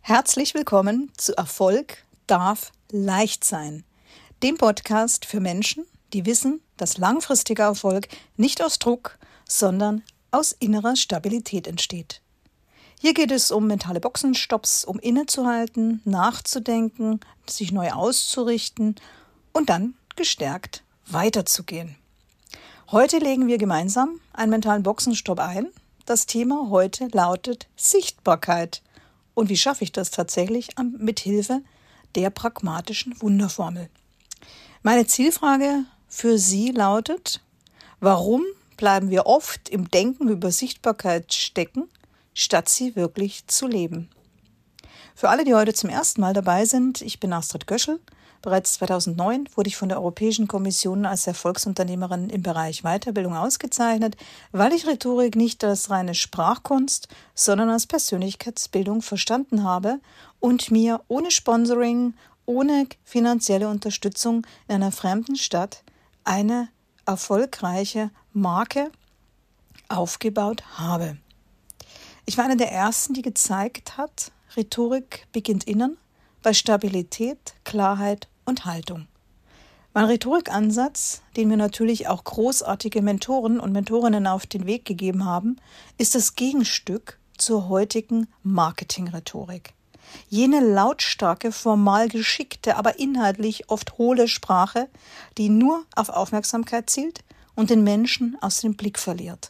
Herzlich willkommen zu Erfolg darf leicht sein, dem Podcast für Menschen, die wissen, dass langfristiger Erfolg nicht aus Druck, sondern aus innerer Stabilität entsteht. Hier geht es um mentale Boxenstopps, um innezuhalten, nachzudenken, sich neu auszurichten und dann gestärkt weiterzugehen. Heute legen wir gemeinsam einen mentalen Boxenstopp ein. Das Thema heute lautet Sichtbarkeit. Und wie schaffe ich das tatsächlich mit Hilfe der pragmatischen Wunderformel? Meine Zielfrage für Sie lautet: Warum bleiben wir oft im Denken über Sichtbarkeit stecken, statt sie wirklich zu leben? Für alle, die heute zum ersten Mal dabei sind, ich bin Astrid Göschel. Bereits 2009 wurde ich von der Europäischen Kommission als Erfolgsunternehmerin im Bereich Weiterbildung ausgezeichnet, weil ich Rhetorik nicht als reine Sprachkunst, sondern als Persönlichkeitsbildung verstanden habe und mir ohne Sponsoring, ohne finanzielle Unterstützung in einer fremden Stadt eine erfolgreiche Marke aufgebaut habe. Ich war eine der ersten, die gezeigt hat, Rhetorik beginnt innen, bei Stabilität, Klarheit und Haltung. Mein Rhetorikansatz, den mir natürlich auch großartige Mentoren und Mentorinnen auf den Weg gegeben haben, ist das Gegenstück zur heutigen Marketingrhetorik. Jene lautstarke, formal geschickte, aber inhaltlich oft hohle Sprache, die nur auf Aufmerksamkeit zielt und den Menschen aus dem Blick verliert.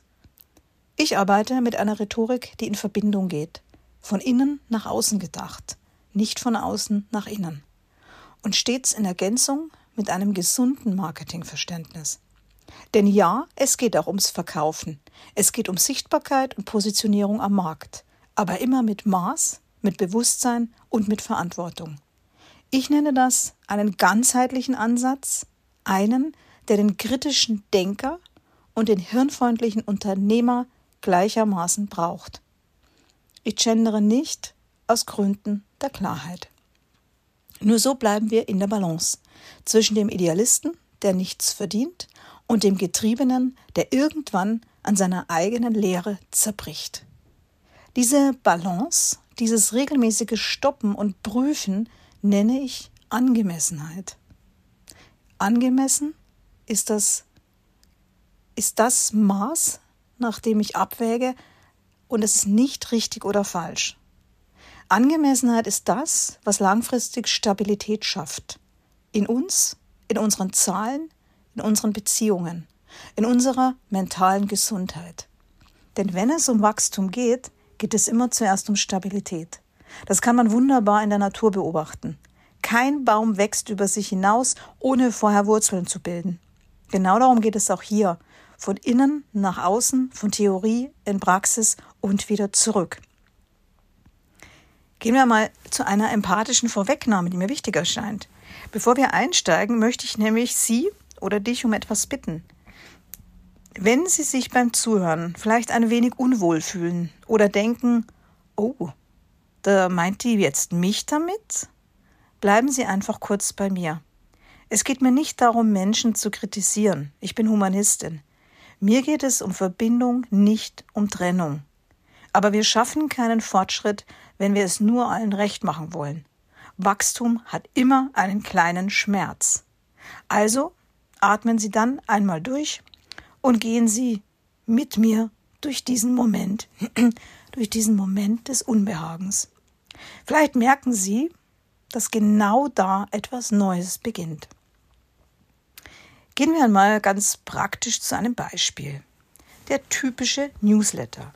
Ich arbeite mit einer Rhetorik, die in Verbindung geht, von innen nach außen gedacht, nicht von außen nach innen. Und stets in Ergänzung mit einem gesunden Marketingverständnis. Denn ja, es geht auch ums Verkaufen. Es geht um Sichtbarkeit und Positionierung am Markt. Aber immer mit Maß, mit Bewusstsein und mit Verantwortung. Ich nenne das einen ganzheitlichen Ansatz, einen, der den kritischen Denker und den hirnfreundlichen Unternehmer gleichermaßen braucht. Ich gendere nicht aus Gründen der Klarheit. Nur so bleiben wir in der Balance zwischen dem Idealisten, der nichts verdient, und dem Getriebenen, der irgendwann an seiner eigenen Lehre zerbricht. Diese Balance, dieses regelmäßige Stoppen und Prüfen nenne ich Angemessenheit. Angemessen ist das Maß, nach dem ich abwäge, und es ist nicht richtig oder falsch. Angemessenheit ist das, was langfristig Stabilität schafft. In uns, in unseren Zahlen, in unseren Beziehungen, in unserer mentalen Gesundheit. Denn wenn es um Wachstum geht, geht es immer zuerst um Stabilität. Das kann man wunderbar in der Natur beobachten. Kein Baum wächst über sich hinaus, ohne vorher Wurzeln zu bilden. Genau darum geht es auch hier. Von innen nach außen, von Theorie in Praxis und wieder zurück. Gehen wir mal zu einer empathischen Vorwegnahme, die mir wichtig erscheint. Bevor wir einsteigen, möchte ich nämlich Sie oder dich um etwas bitten. Wenn Sie sich beim Zuhören vielleicht ein wenig unwohl fühlen oder denken, oh, da meint die jetzt mich damit? Bleiben Sie einfach kurz bei mir. Es geht mir nicht darum, Menschen zu kritisieren. Ich bin Humanistin. Mir geht es um Verbindung, nicht um Trennung. Aber wir schaffen keinen Fortschritt, wenn wir es nur allen recht machen wollen. Wachstum hat immer einen kleinen Schmerz. Also atmen Sie dann einmal durch und gehen Sie mit mir durch diesen Moment des Unbehagens. Vielleicht merken Sie, dass genau da etwas Neues beginnt. Gehen wir einmal ganz praktisch zu einem Beispiel. Der typische Newsletter.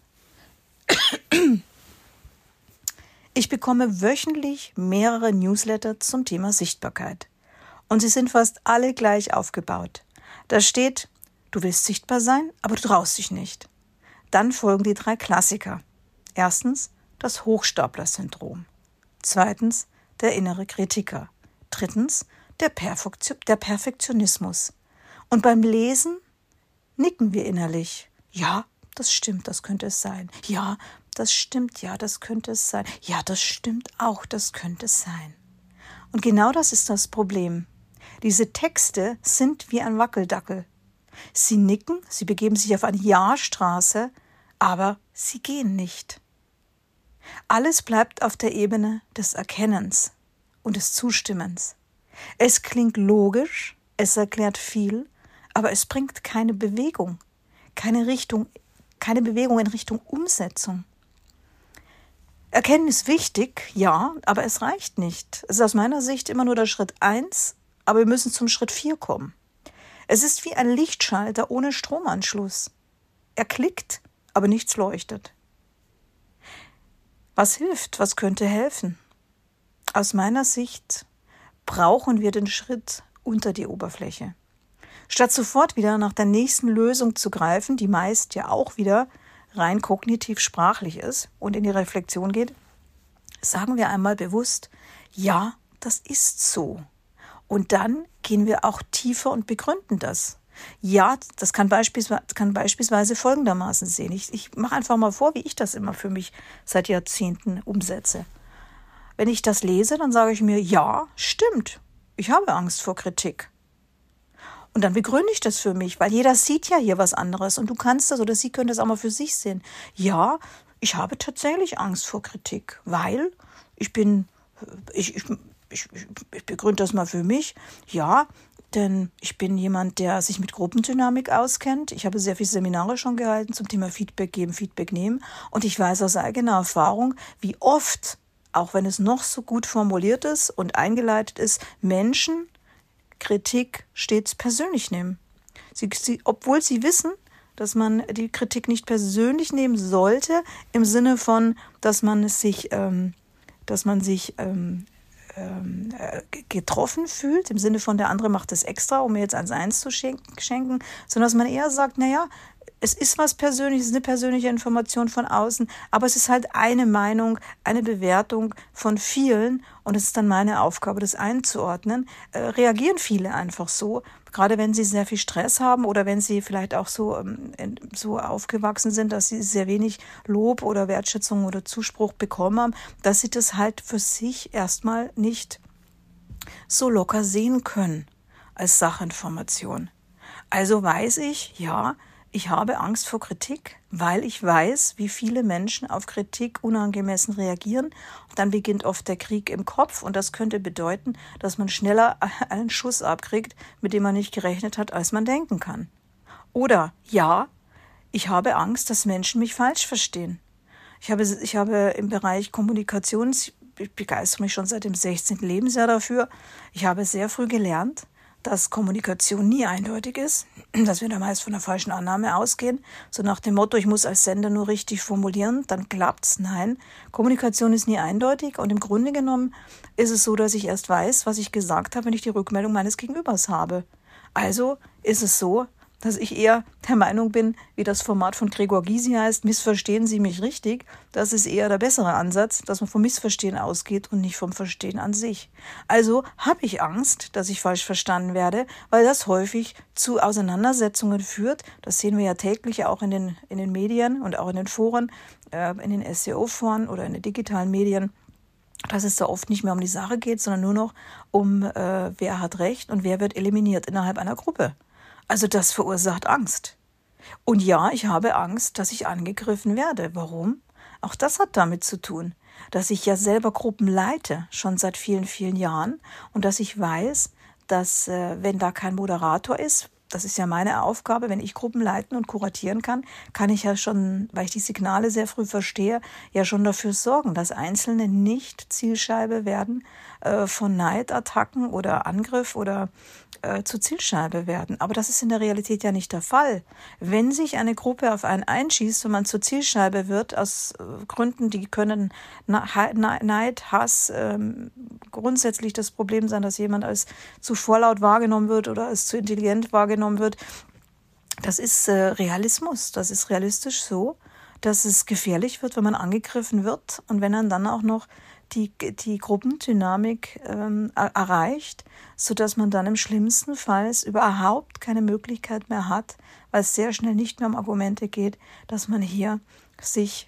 Ich bekomme wöchentlich mehrere Newsletter zum Thema Sichtbarkeit. Und sie sind fast alle gleich aufgebaut. Da steht, du willst sichtbar sein, aber du traust dich nicht. Dann folgen die 3 Klassiker. Erstens, das Hochstapler-Syndrom. Zweitens, der innere Kritiker. Drittens, der Perfektionismus. Und beim Lesen nicken wir innerlich. Ja, das stimmt, das könnte es sein. Ja, das stimmt, ja, das könnte es sein. Ja, das stimmt auch, das könnte es sein. Und genau das ist das Problem. Diese Texte sind wie ein Wackeldackel. Sie nicken, sie begeben sich auf eine Ja-Straße, aber sie gehen nicht. Alles bleibt auf der Ebene des Erkennens und des Zustimmens. Es klingt logisch, es erklärt viel, aber es bringt keine Bewegung, keine Bewegung in Richtung Umsetzung. Erkennen ist wichtig, ja, aber es reicht nicht. Es ist aus meiner Sicht immer nur der Schritt 1, aber wir müssen zum Schritt 4 kommen. Es ist wie ein Lichtschalter ohne Stromanschluss. Er klickt, aber nichts leuchtet. Was hilft? Was könnte helfen? Aus meiner Sicht brauchen wir den Schritt unter die Oberfläche. Statt sofort wieder nach der nächsten Lösung zu greifen, die meist ja auch wieder rein kognitiv sprachlich ist und in die Reflexion geht, sagen wir einmal bewusst, ja, das ist so. Und dann gehen wir auch tiefer und begründen das. Ja, das kann beispielsweise folgendermaßen sehen. Ich mache einfach mal vor, wie ich das immer für mich seit Jahrzehnten umsetze. Wenn ich das lese, dann sage ich mir, ja, stimmt, ich habe Angst vor Kritik. Und dann begründe ich das für mich, weil jeder sieht ja hier was anderes und du kannst das oder sie können das auch mal für sich sehen. Ja, ich habe tatsächlich Angst vor Kritik, weil ich begründe das mal für mich. Ja, denn ich bin jemand, der sich mit Gruppendynamik auskennt. Ich habe sehr viele Seminare schon gehalten zum Thema Feedback geben, Feedback nehmen. Und ich weiß aus eigener Erfahrung, wie oft, auch wenn es noch so gut formuliert ist und eingeleitet ist, Menschen Kritik stets persönlich nehmen. Obwohl sie wissen, dass man die Kritik nicht persönlich nehmen sollte, im Sinne von, dass man sich getroffen fühlt, im Sinne von, der andere macht das extra, um mir jetzt 1 zu schenken, sondern dass man eher sagt, naja, es ist was Persönliches, es ist eine persönliche Information von außen, aber es ist halt eine Meinung, eine Bewertung von vielen und es ist dann meine Aufgabe, das einzuordnen. Reagieren viele einfach so, gerade wenn sie sehr viel Stress haben oder wenn sie vielleicht auch so aufgewachsen sind, dass sie sehr wenig Lob oder Wertschätzung oder Zuspruch bekommen haben, dass sie das halt für sich erstmal nicht so locker sehen können als Sachinformation. Also weiß ich, ja, ich habe Angst vor Kritik, weil ich weiß, wie viele Menschen auf Kritik unangemessen reagieren. Und dann beginnt oft der Krieg im Kopf und das könnte bedeuten, dass man schneller einen Schuss abkriegt, mit dem man nicht gerechnet hat, als man denken kann. Oder ja, ich habe Angst, dass Menschen mich falsch verstehen. Ich habe im Bereich Kommunikation, ich begeistere mich schon seit dem 16. Lebensjahr dafür, ich habe sehr früh gelernt, dass Kommunikation nie eindeutig ist, dass wir da meist von der falschen Annahme ausgehen, so nach dem Motto, ich muss als Sender nur richtig formulieren, dann klappt's. Nein, Kommunikation ist nie eindeutig und im Grunde genommen ist es so, dass ich erst weiß, was ich gesagt habe, wenn ich die Rückmeldung meines Gegenübers habe. Also ist es so, dass ich eher der Meinung bin, wie das Format von Gregor Gysi heißt, missverstehen Sie mich richtig. Das ist eher der bessere Ansatz, dass man vom Missverstehen ausgeht und nicht vom Verstehen an sich. Also habe ich Angst, dass ich falsch verstanden werde, weil das häufig zu Auseinandersetzungen führt. Das sehen wir ja täglich auch in den Medien und auch in den Foren, in den SEO-Foren oder in den digitalen Medien, dass es da oft nicht mehr um die Sache geht, sondern nur noch um, wer hat Recht und wer wird eliminiert innerhalb einer Gruppe. Also das verursacht Angst. Und ja, ich habe Angst, dass ich angegriffen werde. Warum? Auch das hat damit zu tun, dass ich ja selber Gruppen leite, schon seit vielen, vielen Jahren. Und dass ich weiß, dass wenn da kein Moderator ist, das ist ja meine Aufgabe, wenn ich Gruppen leiten und kuratieren kann ich ja schon, weil ich die Signale sehr früh verstehe, ja schon dafür sorgen, dass Einzelne nicht Zielscheibe werden von Neidattacken oder Angriff oder zur Zielscheibe werden. Aber das ist in der Realität ja nicht der Fall. Wenn sich eine Gruppe auf einen einschießt und man zur Zielscheibe wird, aus Gründen, die können Neid, Hass, grundsätzlich das Problem sein, dass jemand als zu vorlaut wahrgenommen wird oder als zu intelligent wahrgenommen wird, das ist Realismus. Das ist realistisch so, dass es gefährlich wird, wenn man angegriffen wird und wenn dann auch noch die Gruppendynamik erreicht, sodass man dann im schlimmsten Fall überhaupt keine Möglichkeit mehr hat, weil es sehr schnell nicht mehr um Argumente geht, dass man hier sich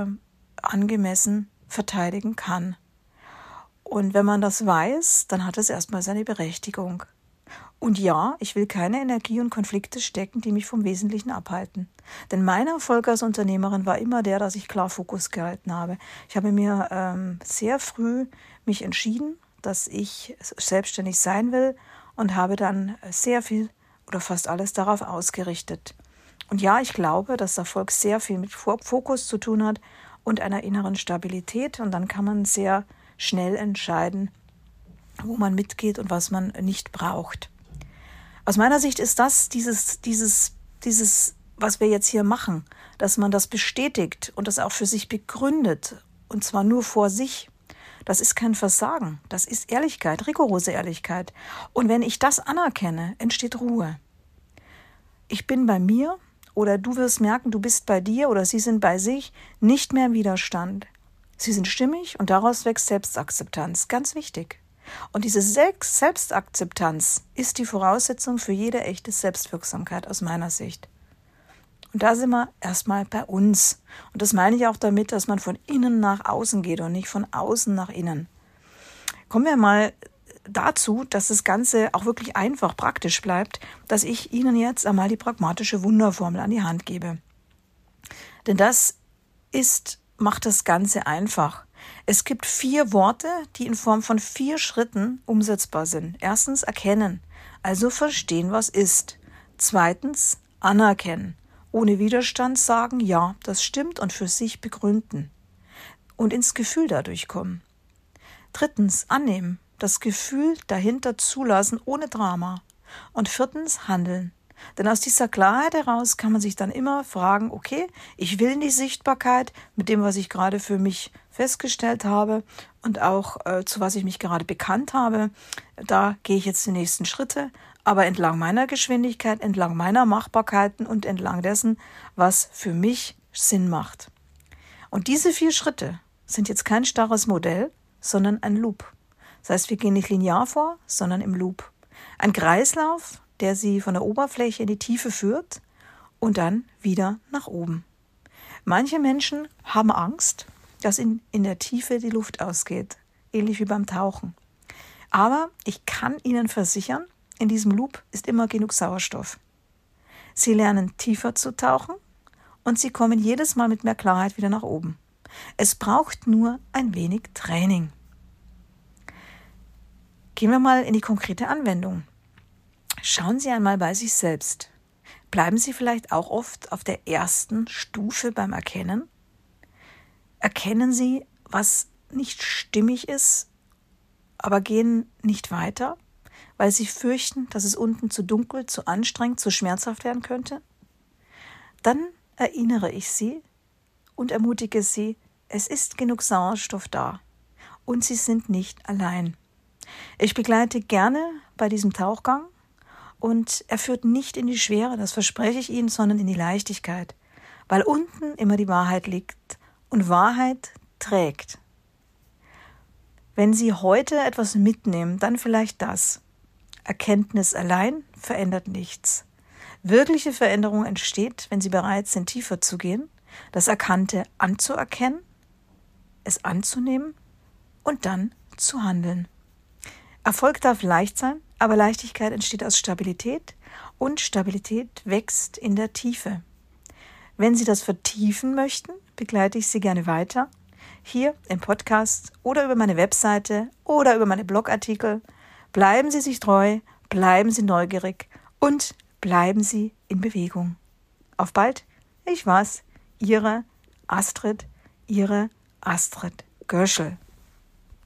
angemessen verteidigen kann. Und wenn man das weiß, dann hat es erstmal seine Berechtigung. Und ja, ich will keine Energie und Konflikte stecken, die mich vom Wesentlichen abhalten. Denn mein Erfolg als Unternehmerin war immer der, dass ich klar Fokus gehalten habe. Ich habe mir sehr früh mich entschieden, dass ich selbstständig sein will und habe dann sehr viel oder fast alles darauf ausgerichtet. Und ja, ich glaube, dass Erfolg sehr viel mit Fokus zu tun hat und einer inneren Stabilität. Und dann kann man sehr schnell entscheiden, wo man mitgeht und was man nicht braucht. Aus meiner Sicht ist das dieses, was wir jetzt hier machen, dass man das bestätigt und das auch für sich begründet, und zwar nur vor sich. Das ist kein Versagen, das ist Ehrlichkeit, rigorose Ehrlichkeit. Und wenn ich das anerkenne, entsteht Ruhe. Ich bin bei mir, oder du wirst merken, du bist bei dir oder sie sind bei sich, nicht mehr im Widerstand. Sie sind stimmig und daraus wächst Selbstakzeptanz, ganz wichtig. Und diese Selbstakzeptanz ist die Voraussetzung für jede echte Selbstwirksamkeit aus meiner Sicht. Und da sind wir erstmal bei uns. Und das meine ich auch damit, dass man von innen nach außen geht und nicht von außen nach innen. Kommen wir mal dazu, dass das Ganze auch wirklich einfach praktisch bleibt, dass ich Ihnen jetzt einmal die pragmatische Wunderformel an die Hand gebe. Denn das macht das Ganze einfach. Es gibt 4 Worte, die in Form von 4 Schritten umsetzbar sind. Erstens erkennen, also verstehen, was ist. Zweitens anerkennen, ohne Widerstand sagen, ja, das stimmt und für sich begründen. Und ins Gefühl dadurch kommen. Drittens annehmen, das Gefühl dahinter zulassen, ohne Drama. Und 4. handeln. Denn aus dieser Klarheit heraus kann man sich dann immer fragen, okay, ich will in die Sichtbarkeit mit dem, was ich gerade für mich festgestellt habe und auch zu was ich mich gerade bekannt habe. Da gehe ich jetzt die nächsten Schritte, aber entlang meiner Geschwindigkeit, entlang meiner Machbarkeiten und entlang dessen, was für mich Sinn macht. Und diese 4 Schritte sind jetzt kein starres Modell, sondern ein Loop. Das heißt, wir gehen nicht linear vor, sondern im Loop. Ein Kreislauf, der sie von der Oberfläche in die Tiefe führt und dann wieder nach oben. Manche Menschen haben Angst, dass in der Tiefe die Luft ausgeht, ähnlich wie beim Tauchen. Aber ich kann Ihnen versichern, in diesem Loop ist immer genug Sauerstoff. Sie lernen tiefer zu tauchen und Sie kommen jedes Mal mit mehr Klarheit wieder nach oben. Es braucht nur ein wenig Training. Gehen wir mal in die konkrete Anwendung. Schauen Sie einmal bei sich selbst. Bleiben Sie vielleicht auch oft auf der ersten Stufe beim Erkennen? Erkennen Sie, was nicht stimmig ist, aber gehen nicht weiter, weil Sie fürchten, dass es unten zu dunkel, zu anstrengend, zu schmerzhaft werden könnte? Dann erinnere ich Sie und ermutige Sie, es ist genug Sauerstoff da und Sie sind nicht allein. Ich begleite gerne bei diesem Tauchgang und er führt nicht in die Schwere, das verspreche ich Ihnen, sondern in die Leichtigkeit, weil unten immer die Wahrheit liegt und Wahrheit trägt. Wenn Sie heute etwas mitnehmen, dann vielleicht das. Erkenntnis allein verändert nichts. Wirkliche Veränderung entsteht, wenn Sie bereit sind, tiefer zu gehen, das Erkannte anzuerkennen, es anzunehmen und dann zu handeln. Erfolg darf leicht sein, aber Leichtigkeit entsteht aus Stabilität und Stabilität wächst in der Tiefe. Wenn Sie das vertiefen möchten, begleite ich Sie gerne weiter, hier im Podcast oder über meine Webseite oder über meine Blogartikel. Bleiben Sie sich treu, bleiben Sie neugierig und bleiben Sie in Bewegung. Auf bald, ich war's, Ihre Astrid Görschel.